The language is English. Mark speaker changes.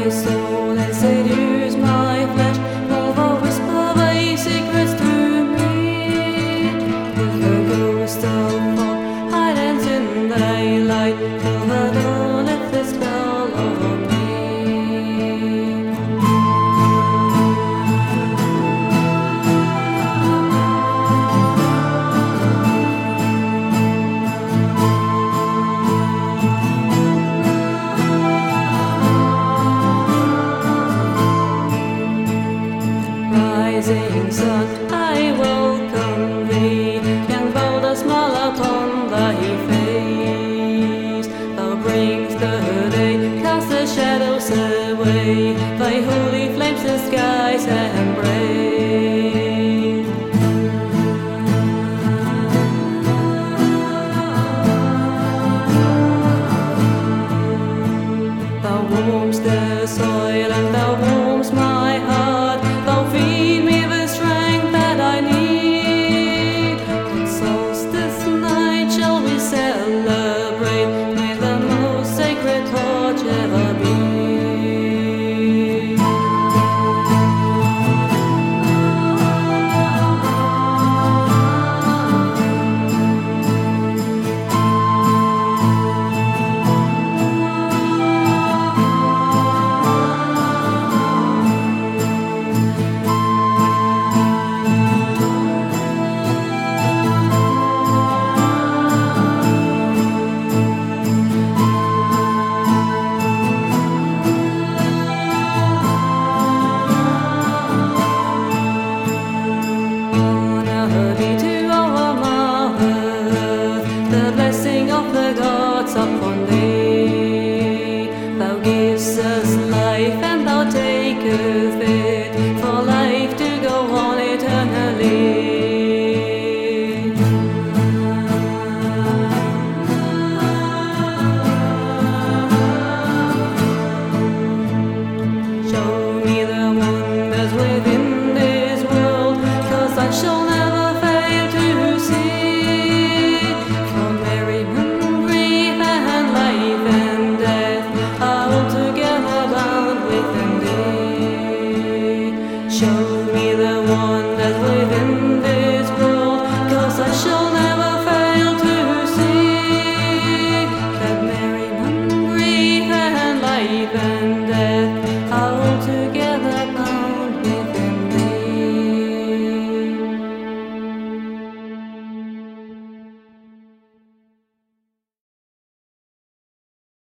Speaker 1: my soul and seduce my flesh. Love will whisper away secrets to me. With the ghost of fog, I dance in the daylight till the dawn left the spell on me. Rising sun, I welcome thee, young bold a smile upon thy face. Thou bringest the day, cast the shadows away, thy holy flames the skies embrace.